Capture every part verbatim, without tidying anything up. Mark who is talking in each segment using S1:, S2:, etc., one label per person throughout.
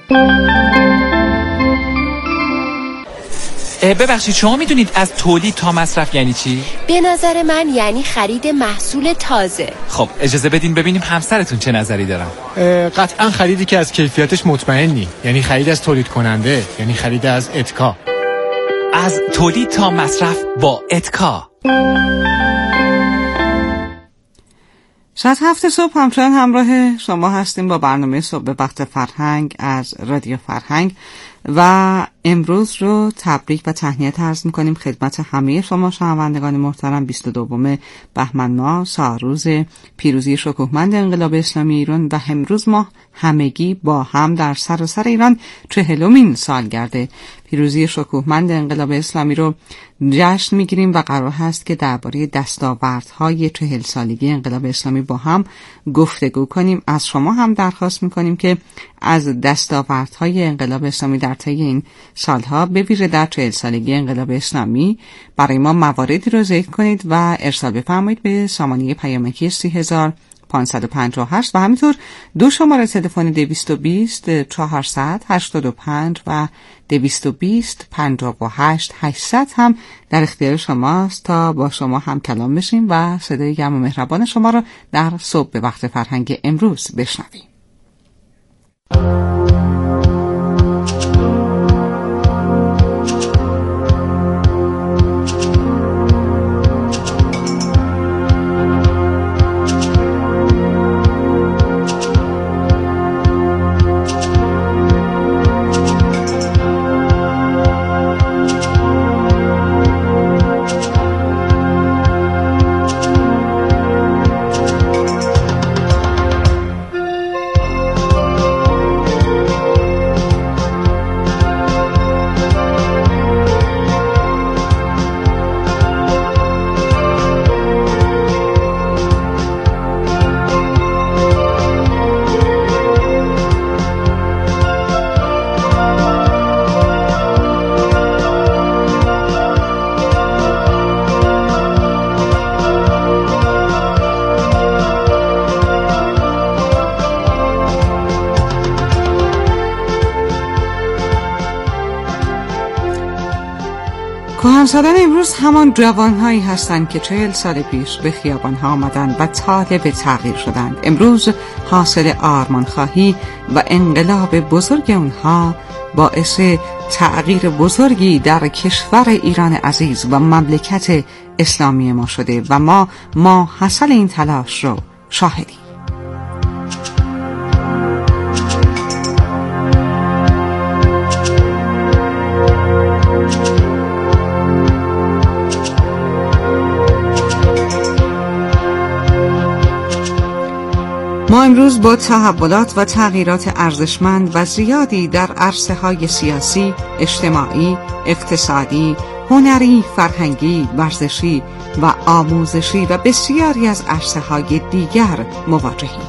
S1: ببخشید شما میدونید از تولید تا مصرف یعنی چی؟
S2: به نظر من یعنی خرید محصول تازه.
S1: خب اجازه بدین ببینیم همسرتون چه نظری دارن.
S3: قطعا خریدی که از کیفیتش مطمئنی، یعنی خرید از تولید کننده، یعنی خرید از اتکا.
S1: از تولید تا مصرف با اتکا.
S4: ساعت هفت صبح همچنان همراه شما هستیم با برنامه صبح به وقت فرهنگ از رادیو فرهنگ و امروز رو تبریک و تهنیت عرض می‌کنیم خدمت همه شما شنوندگان محترم. بیست و دوم بهمن ماه سالروز پیروزی شکوهمند انقلاب اسلامی ایران و امروز ما همگی با هم در سراسر ایران چهلمین سالگرد پیروزی شکوهمند انقلاب اسلامی رو جشن می‌گیریم و قرار هست که درباره دستاوردهای چهل سالگی انقلاب اسلامی با هم گفتگو کنیم. از شما هم درخواست می‌کنیم که از دستاوردهای انقلاب اسلامی در طی این سالها به ویژه در چهل سالگی انقلاب اسلامی برای ما مواردی رو ذکر کنید و ارسال بفرمایید به سامانه پیامکی سی هزار پانصد و پنجاه و هشت و همینطور دو شماره تلفن دویست و بیست چهارصد هشتاد و پنج و دویست و بیست پنجاه و هشت هشتصد هم در اختیار شماست تا با شما هم کلام بشیم و صدای گرم و مهربان شما رو در صبح به وقت فرهنگ امروز بشنویم. کهنسالان امروز همان جوانهایی هستند که چهل سال پیش به خیابانها آمدند و طالب تغییر شدند. امروز حاصل آرمانخواهی و انقلاب بزرگ اونها باعث تغییر بزرگی در کشور ایران عزیز و مملکت اسلامی ما شده و ما ما حاصل این تلاش رو شاهدیم. ما امروز با تحولات و تغییرات ارزشمند و زیادی در عرصه‌های سیاسی، اجتماعی، اقتصادی، هنری، فرهنگی، ورزشی و آموزشی و بسیاری از عرصه‌های دیگر مواجهیم.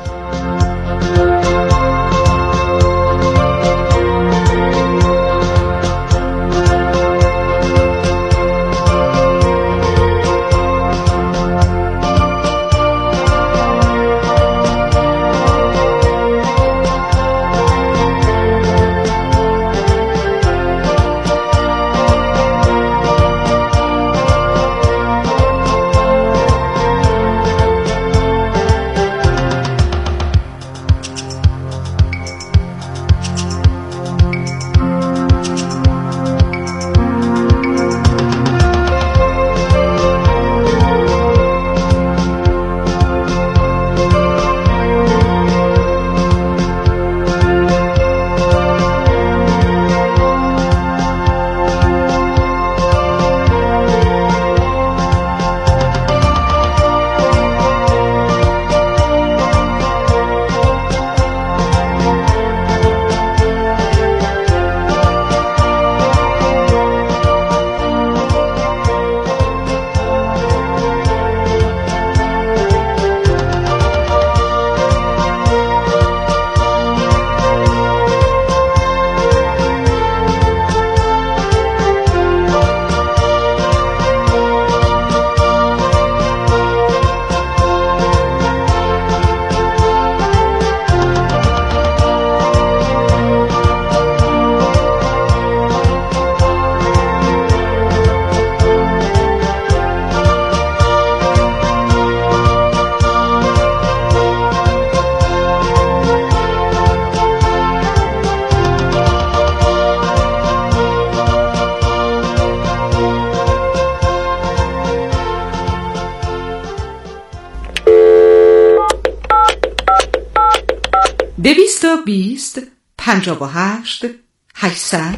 S4: پنجاه و هشت هشتصد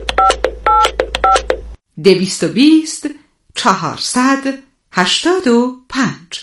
S4: دویست و بیست چهارصد هشتاد و پنج.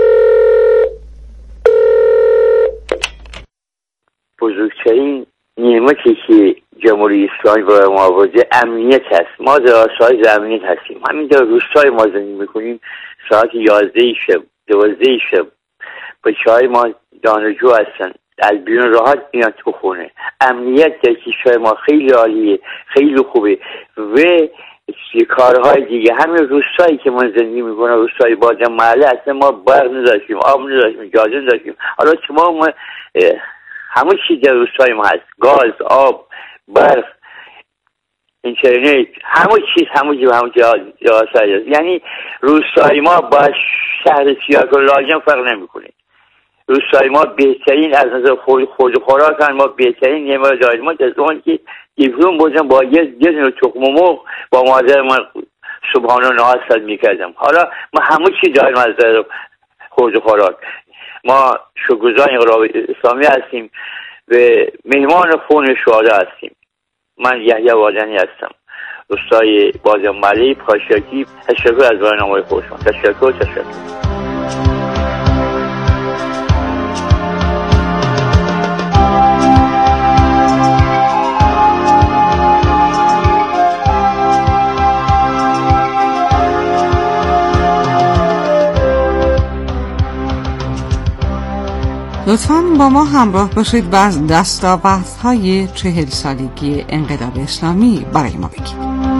S5: بزرگترین نعمتی که جمهوری اسلامی برای ما آورده امنیت هست. ما در شاهد امنیت هستیم. همین در روستای ما زندگی میکنیم. ساعت یازده شب دوازده شب بچه های ما دانشجو هستن، از بیرون راحت میان تو خونه. امنیت در کشور ما خیلی عالیه، خیلی خوبه. و کارهای دیگه همین روستایی که ما زندگی میکنم، روستای بازم محله، اصلا ما برق نداشتیم، آب نداشتیم، گاز نداشتیم. حالا که ما, ما همه چیز در روستای ما هست، گاز، آب، برق، اینترنت، همه چیز همه چیز همه چیز هست. یعنی روستای ما با شهر سیاکو لاجم فرق نمیکنه. روستای ما بهترین از نظر خود خود خوراک هم ما بهترین نعمت داریم. ما از اون که دیفرون بودم با یه یه تخم مرغ با مادر من صبحانه نهار میکردم. حالا ما همه چی داریم از نظر خود خوراک. ما شکرگزار انقلاب اسلامی هستیم و مهمان خون شهدا هستیم. من یحیی وادنی هستم، روستای بازم محله پاشاکی. تشکر از برنامه خوشم. تشکر تشکر.
S4: لطفاً با ما همراه باشید و از دستاوردهای چهل سالگی انقلاب اسلامی برای ما بگید.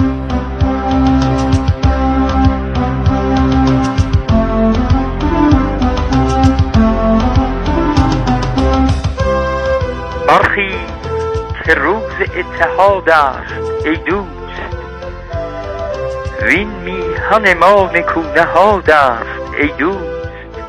S6: برخی که روز اتحاد است ای دوست، وین میهن ما نکونهاد است ای دوست.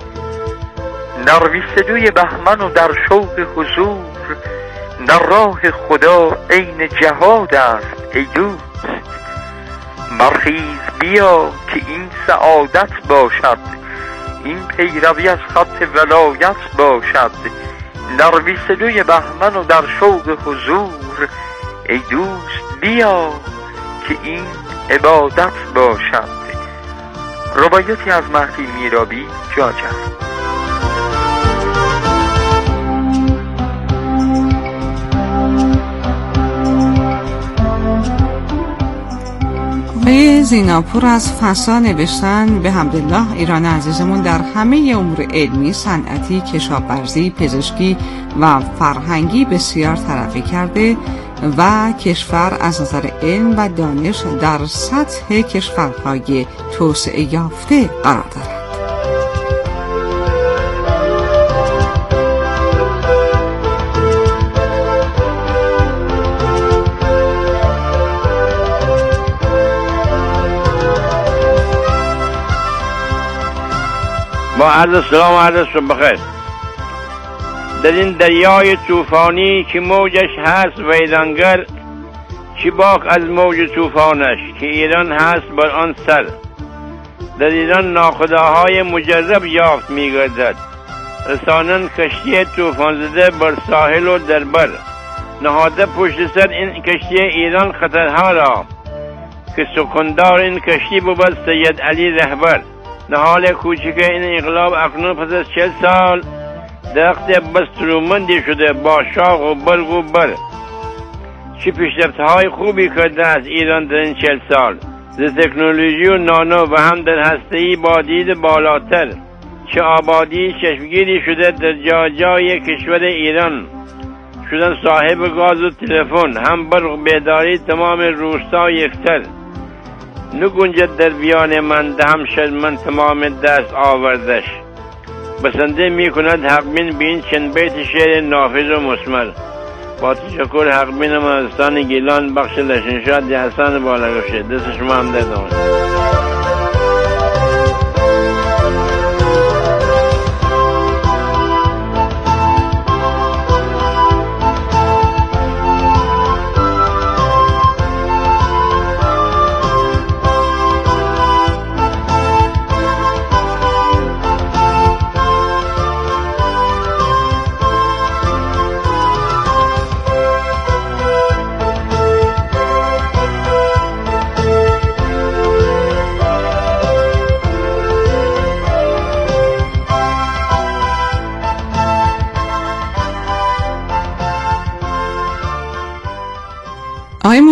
S6: در بیستدوی بهمن و در شوق حضور، در راه خدا عین جهاد است ای دوست. برخیز بیا که این سعادت باشد، این پیروی از خط ولایت باشد. در بیستدوی بهمن و در شوق حضور، ای دوست بیا که این عبادت باشد. روایتی از مهدی میرابی جاجر.
S4: آقای زیناپور از فسا نوشتن: به حمدالله ایران عزیزمون در همه امور علمی، صنعتی، کشاورزی، پزشکی و فرهنگی بسیار ترقی کرده و کشور از نظر علم و دانش در سطح کشورهای توسعه یافته قرار دارد.
S7: با عرض سلام و عرض صبح بخیر. در این دریای طوفانی که موجش هست ویرانگر، چی باک از موج طوفانش که ایران هست بر آن سر. در ایران ناخداهای مجرب یافت میگردد، رسانن کشتی طوفان زده بر ساحل و در بر. نهاده پشت سر این کشتی ایران خطرها را، که سکندار این کشتی بود سید علی رهبر. نهال کوچک این انقلاب اکنون پس از چهل سال درخت بسترومندی شده با شاخ و برگ و بر. چه پیشرفت‌های خوبی کرده از ایران در این چهل سال، ز تکنولوژی و نانو و هم در هسته‌ای با دید بالاتر. چه آبادی چشمگیری شده در جا جای کشور ایران، شدن صاحب گاز و تلفن، هم برق بیداری تمام روستا یکتر. نگنجد در بیان من دهم شد من تمام دست آوردش. بسنده می کند حقبین بین چند بیت شعر نافذ و مسمر. با تشکر حقبین مهستان گیلان بخش لشنشاد حسن بالگفشه. دست شما هم در دامن.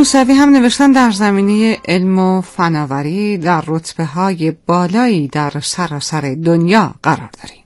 S4: موسوی هم نوشتن در زمینه علم و فناوری در رتبه های بالایی در سراسر دنیا قرار داریم.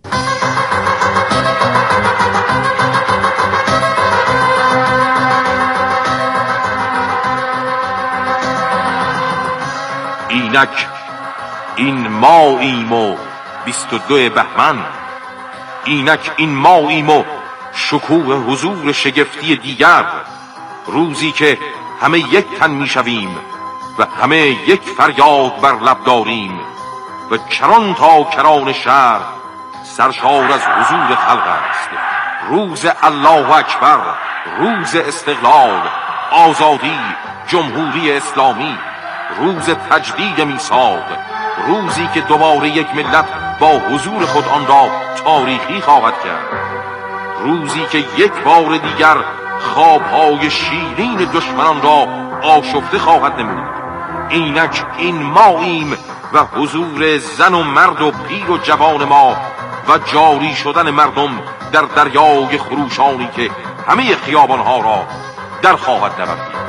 S8: اینک این ماییم و بیست و دو بهمن، اینک این ماییم و شکوه حضور شگفتی دیگر، روزی که همه یک تن می شویم و همه یک فریاد بر لب داریم و کران تا کران شهر سرشار از حضور خلق است. روز الله اکبر، روز استقلال، آزادی، جمهوری اسلامی، روز تجدید میثاق، روزی که دوباره یک ملت با حضور خود آن را تاریخی خواهد کرد، روزی که یک بار دیگر خوابهای شیرین دشمنان را آشفته خواهد نمود. اینک این ماییم و حضور زن و مرد و پیر و جوان ما و جاری شدن مردم در دریای خروشانی که همه خیابانها را در خواهد نوردید.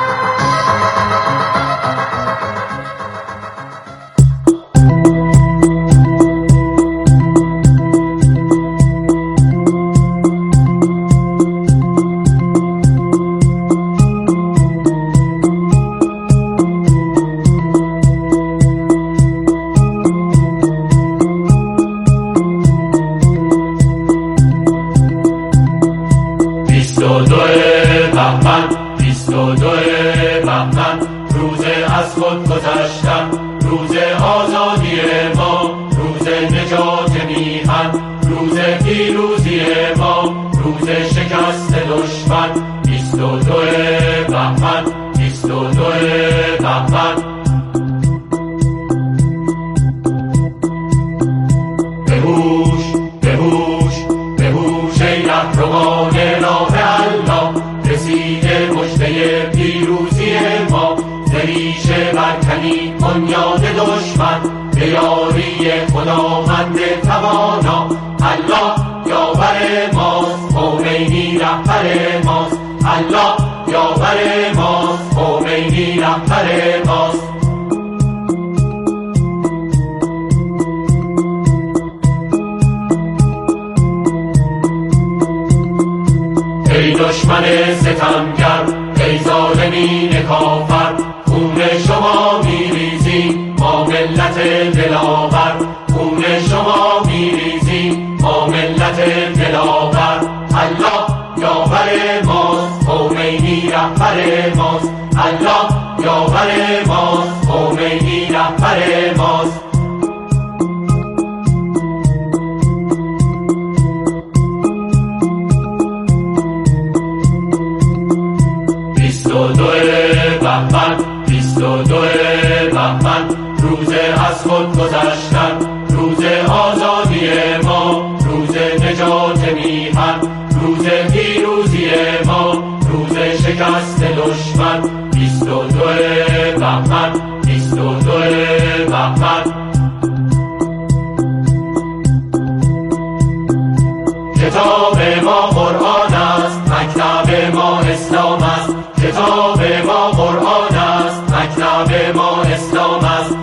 S9: ای دشمن ستمگر، ای ظالمین کافر، خون شما میریزیم ما ملت دلاور، خون شما میریزیم ما ملت دلاور. الله یاور ماست، خمینی رهبر ماست، الله یاور ماست، خمینی رهبر ماست. بیست و دو بهمن، بیست و دو بهمن، روز از خود گذشتن، روز آزادی ما، روز نجات میهن، روز پیروزی ما، روز شکست دشمن. بیست و دو بهمن، بیست و دو بهمن. کتاب ما قرآن است، مکتب ما اسلام است، کتاب ما قرآن است، مکتب ما اسلام است.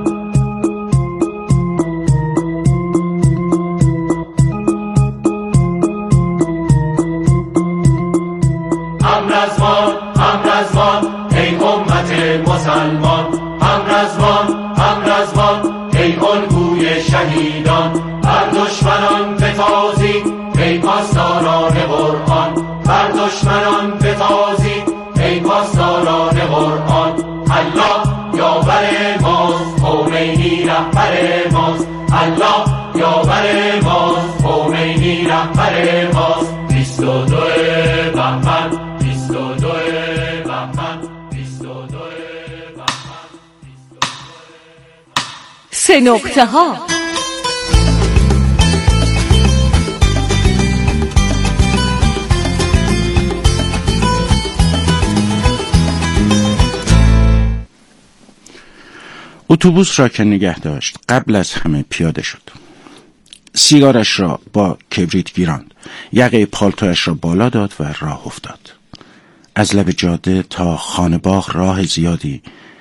S9: همرزمان، همرزمان، ای امت مسلمان، همرزمان، همرزمان، ای الگوی شهیدان، بر دشمنان بتازید ای پاسداران قرآن، بر دشمنان بتازید ای پاسداران قرآن. الله یاور ماست، خمینی رهبر ماست، الله یاور ماست، خمینی رهبر ماست. بیست و دو بهمن، بیست و دو بهمن، بیست و دو بهمن.
S2: سه نقطه ها.
S10: اتوبوس را که نگه داشت قبل از همه پیاده شد. سیگارش را با کبریت گیراند، یقه پالتویش را بالا داد و راه افتاد. از لب جاده تا خانه‌باغ راه زیادی،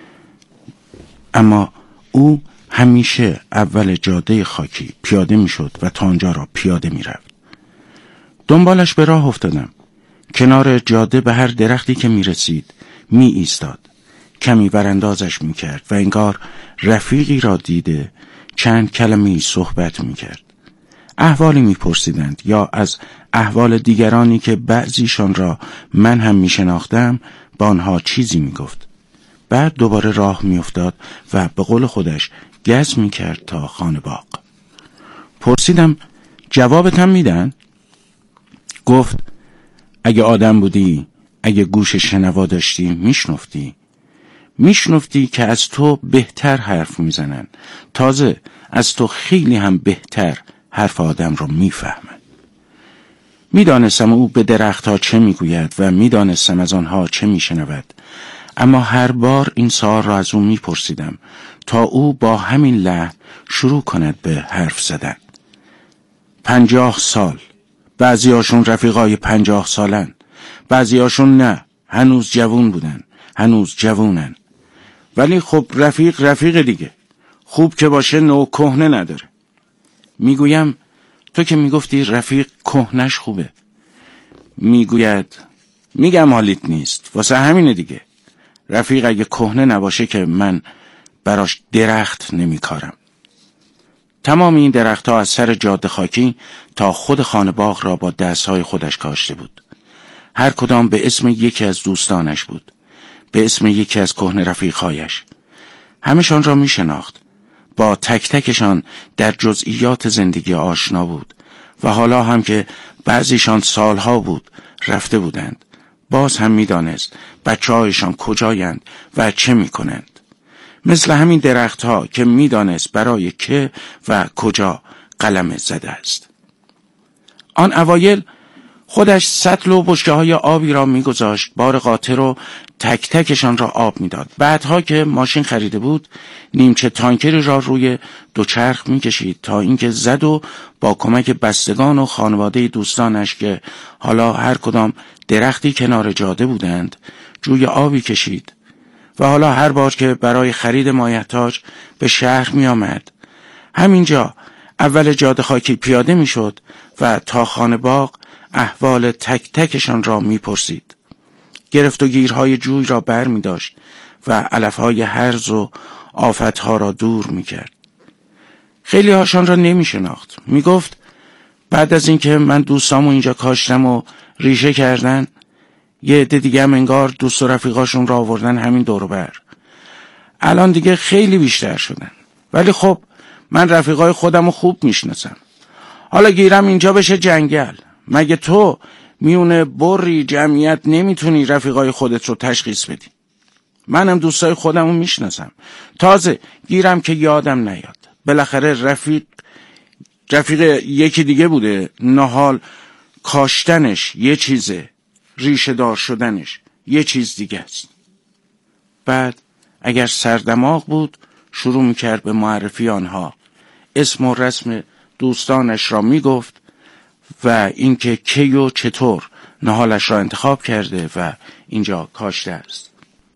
S10: اما او همیشه اول جاده خاکی پیاده میشد و تا آنجا را پیاده میرفت. دنبالش به راه افتادم. کنار جاده به هر درختی که میرسید می ایستاد، کمی وراندازش میکرد و انگار رفیقی را دیده چند کلمه‌ای صحبت میکرد. احوالی میپرسیدند یا از احوال دیگرانی که بعضیشان را من هم میشناختم با آنها چیزی میگفت. بعد دوباره راه میافتاد و به قول خودش گز میکرد تا خانه‌باغ. پرسیدم جوابت هم میدن؟ گفت اگه آدم بودی، اگه گوش شنوا داشتی میشنفتی میشنفتی که از تو بهتر حرف میزنن، تازه از تو خیلی هم بهتر حرف آدم رو میفهمن. میدانستم او به درختها چه میگوید و میدانستم از آنها چه میشنود، اما هر بار این سوال را از او میپرسیدم تا او با همین لحن شروع کند به حرف زدن. پنجاه سال، بعضی هاشون رفیقای پنجاه سالن، بعضی هاشون نه، هنوز جوون بودن، هنوز جوونن. ولی خب رفیق رفیق دیگه، خوب که باشه نو کهنه نداره. میگویم تو که میگفتی رفیق کهنش خوبه. میگوید میگم حالیت نیست، واسه همینه دیگه. رفیق اگه کهنه نباشه که من براش درخت نمیکارم. تمام این درختها از سر جاده خاکی تا خود خانه‌باغ را با دستهای خودش کاشته بود. هر کدام به اسم یکی از دوستانش بود، به اسم یکی از کهنه رفیقهایش. همشان را می شناخت، با تک تکشان در جزئیات زندگی آشنا بود و حالا هم که بعضیشان سالها بود رفته بودند، باز هم می دانست بچه هایشان کجایند و چه می کنند. مثل همین درخت ها که می دانست برای که و کجا قلم زده است. آن اوایل خودش سطل و بشکه های آبی را می گذاشت، بار قاطر رو تک تکشان را آب می داد. بعدها که ماشین خریده بود نیمچه تانکری را روی دوچرخ می کشید تا اینکه زد و با کمک بستگان و خانواده دوستانش که حالا هر کدام درختی کنار جاده بودند جوی آبی کشید و حالا هر بار که برای خرید مایحتاج به شهر می آمد همینجا اول جاده خاکی پیاده می شد و تا خانه‌باغ احوال تک تکشان را می پرسید. گرفت و گیرهای جوی را بر می داشت و علفهای هرز و آفتها را دور می کرد. خیلی هاشان را نمی شناخت. می گفت بعد از اینکه من دوستامو اینجا کاشتم و ریشه کردن، یه عده دیگه هم انگار دوست و رفیقاشون را آوردن همین دور و بر. الان دیگه خیلی بیشتر شدن، ولی خب من رفیقای خودمو خوب میشناسم. حالا گیرم اینجا بشه جنگل. مگه تو میونه بری جمعیت نمیتونی رفیقای خودت رو تشخیص بدی؟ منم دوستای خودمو میشناسم. تازه گیرم که یادم نیاد. بالاخره رفیق رفیق یکی دیگه بوده. نهال کاشتنش یه چیزه، ریشه دار شدنش یه چیز دیگه است. بعد اگر سردماغ بود شروع میکرد به معرفی آنها، اسم و رسم دوستانش را میگفت و اینکه کی و چطور نهالش را انتخاب کرده و اینجا کاشته است.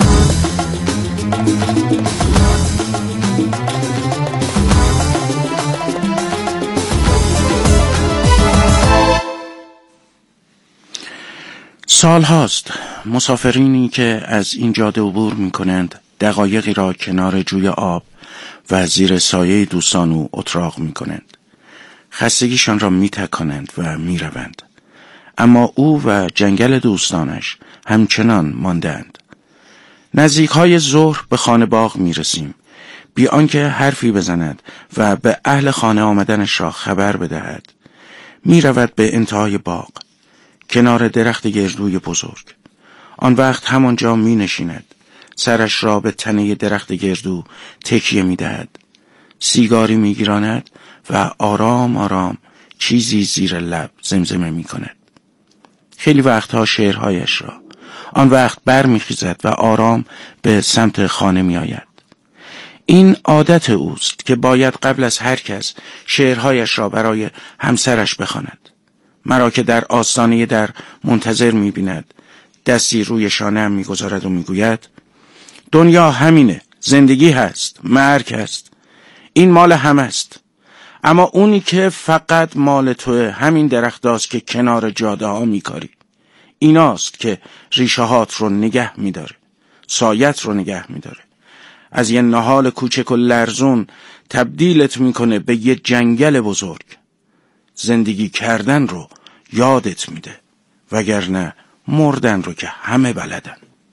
S10: سال هاست مسافرینی که از این جاده عبور می کنند دقایقی را کنار جوی آب و زیر سایه دوستان او اتراق می کنند. خستگیشان را می تکانند و می روند. اما او و جنگل دوستانش همچنان ماندند. نزدیک های ظهر به خانه‌باغ می رسیم، بی آنکه حرفی بزند و به اهل خانه آمدنش را خبر بدهد. می رود به انتهای باغ، کنار درخت گردوی بزرگ. آن وقت همانجا می نشیند، سرش را به تنه درخت گردو تکیه می دهد. سیگاری می گیراند و آرام آرام چیزی زیر لب زمزمه می کند. خیلی وقتها شعرهایش را. آن وقت بر می خیزد و آرام به سمت خانه می آید. این عادت اوست که باید قبل از هر کس شعرهایش را برای همسرش بخواند. مرا که در آستانه در منتظر می بیند، دستی روی شانه‌ام میگذارد و میگوید دنیا همینه، زندگی هست، مرگ هست، این مال همه است. اما اونی که فقط مال توه همین درختاست که کنار جاده ها میکاری. ایناست که ریشه هات رو نگه میداره، سایت رو نگه میداره. از یه نهال کوچک و لرزون تبدیلت میکنه به یه جنگل بزرگ. زندگی کردن رو یادت میده، وگرنه مردن رو که همه بلدن.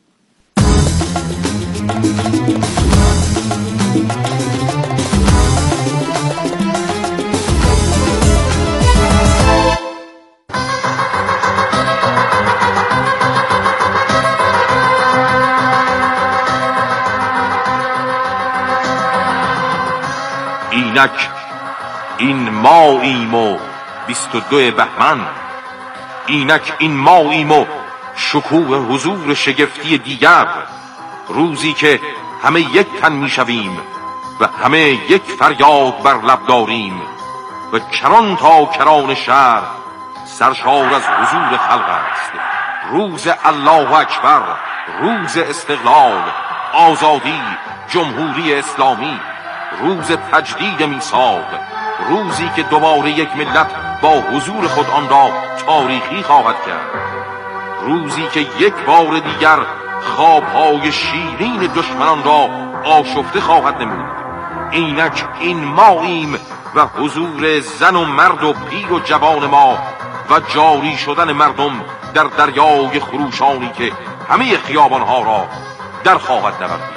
S8: اینک این ماییم و بیست و دو بهمن، اینک این ماییم و شکوه حضور شگفتی دیگر، روزی که همه یک تن میشویم و همه یک فریاد بر لب داریم و کران تا کران شهر سرشار از حضور خلق است. روز الله اکبر، روز استقلال، آزادی، جمهوری اسلامی، روز تجدید میثاق، روزی که دوباره یک ملت با حضور خود آن را تاریخی خواهد کرد، روزی که یک بار دیگر خوابهای شیرین دشمنان را آشفته خواهد نمود. اینک این ماییم و حضور زن و مرد و پیر و جوان ما و جاری شدن مردم در دریای خروشانی که همه خیابانها را در خواهد نورد.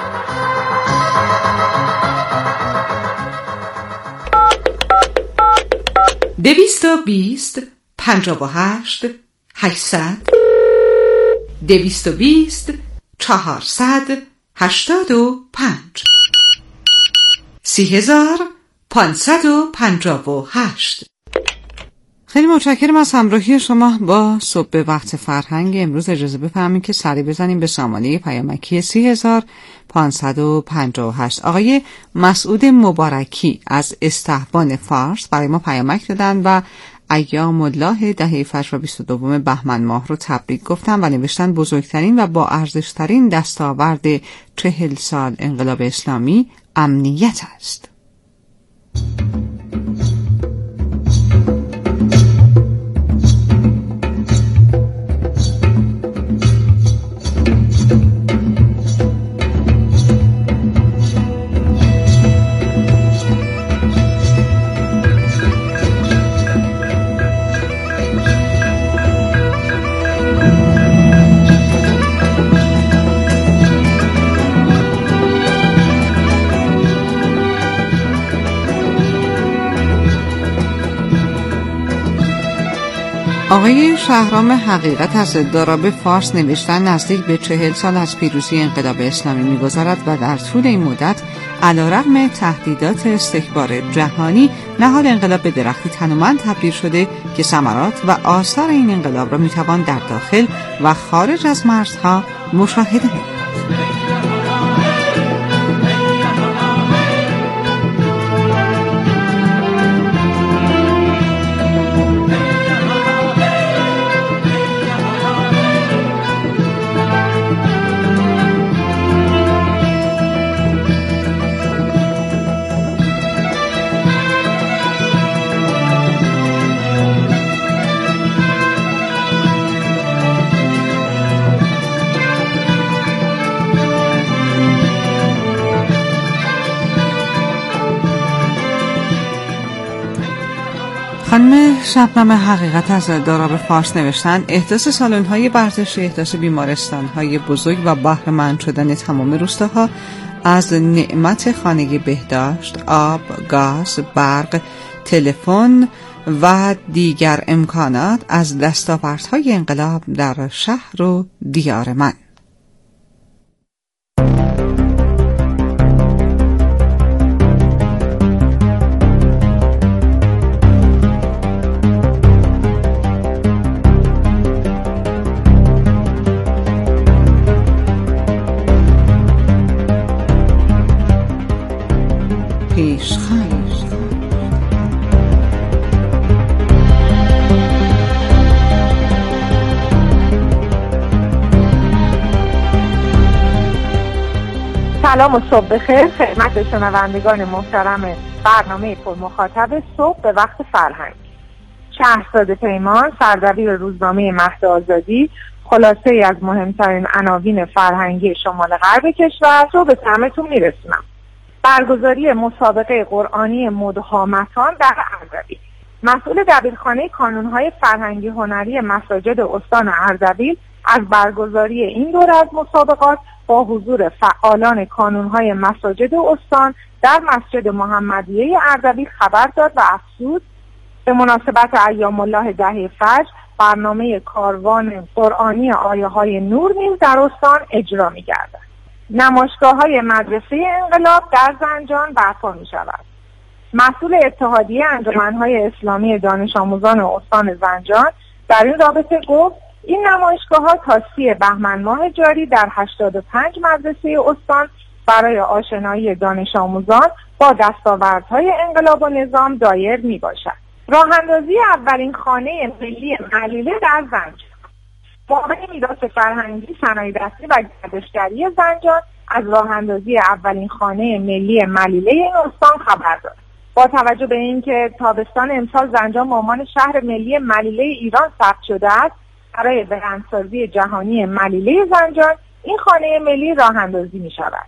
S4: دویست و بیست پنجاه و هشت هشتصد دویست و بیست چهارصد هشتاد و پنج سی هزار پانصد و پنجاه و هشت. خیلی متشکرم از همراهی شما با صبح وقت فرهنگ. امروز اجازه بفرمایید که سری بزنیم به سامانه پیامکی سی هزار پانصد و پنجاه و هشت. آقای مسعود مبارکی از استحبان فارس برای ما پیامک دادن و ایام الله دهه فجر و بیست و دوم بهمن ماه رو تبریک گفتن و نوشتن بزرگترین و با ارزشترین دستاورد چهل سال انقلاب اسلامی امنیت است. آقای شهرام حقیقت از داراب فارس نوشتن نزدیک به چهل سال از پیروزی انقلاب اسلامی می‌گذرد و در طول این مدت علیرغم تهدیدات استکبار جهانی نهال انقلاب به درختی تنومند تبدیل شده که ثمرات و آثار این انقلاب را می‌توان در داخل و خارج از مرزها مشاهده نمود. خانم شبنم حقیقت از داراب فارس نوشتن احداث سالن‌های ورزشی، احداث بیمارستان‌های بزرگ و بهره‌مند شدن تمام روستاها از نعمت خانگی بهداشت، آب، گاز، برق، تلفن و دیگر امکانات از دستاوردهای انقلاب در شهر و دیار من.
S11: سلام و صبح بخیر خدمت شنوندگان محترم برنامه پر مخاطب صبح به وقت فرهنگ. شهرزاد پیمان، سردبیر روزنامه مهد آزادی، خلاصه ای از مهمترین عناوین فرهنگی شمال غرب کشور رو به سمعتون میرسونم. برگزاری مسابقه قرآنی مدهامتان در اردبیل. مسئول دبیرخانه کانونهای فرهنگی هنری مساجد استان اردبیل از برگزاری این دوره از مسابقات با حضور فعالان کانونهای مساجد استان در مسجد محمدیه اردبیل خبر داد و افزود به مناسبت ایام الله دهه فجر برنامه کاروان قرآنی آیه های نور نیز در استان اجرا می گردد. نمایشگاه های مدرسه انقلاب در زنجان برپا می شود. مسئول اتحادیه انجمنهای اسلامی دانش آموزان استان زنجان در این رابطه گفت این نمایشگاه ها تا سی بهمن ماه جاری در هشتاد و پنج مدرسه استان برای آشنایی دانش آموزان با دستاوردهای انقلاب و نظام دایر می باشد. راه اندازی اولین خانه ملی ملیله در زنجان. معاون میراث فرهنگی، صنایع دستی و گردشگری زنجان از راه اندازی اولین خانه ملی ملیله این استان خبر داد. با توجه به اینکه تابستان امسال زنجان به عنوان شهر ملی ملیله ایران ثبت شده است، برای برندسازی جهانی ملیله زنجان این خانه ملی راه اندازی می شود.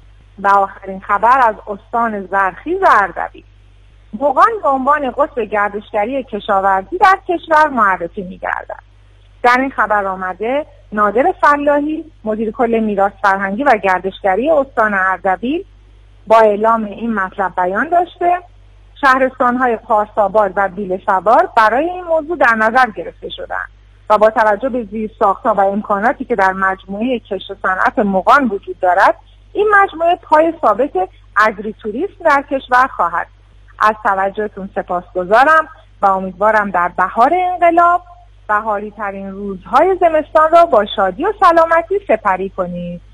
S11: و آخرین خبر از استان زرخیز و اردبیل. مغان به عنوان قطب گردشگری کشاورزی در کشور معرفی می گردد. در این خبر آمده نادر فلاحی، مدیر کل میراث فرهنگی و گردشگری استان اردبیل، با اعلام این مطلب بیان داشته شهرستان‌های پارساباد و بیلسوار برای این موضوع در نظر گرفته شدند و با توجه به زیرساخت‌ها و امکاناتی که در مجموعه کشت و صنعت مغان وجود دارد، این مجموعه پای ثابت اگری توریسم در کشور خواهد. از توجهتون سپاسگزارم و امیدوارم در بهار انقلاب بهاری ترین روزهای زمستان را با شادی و سلامتی سپری کنید.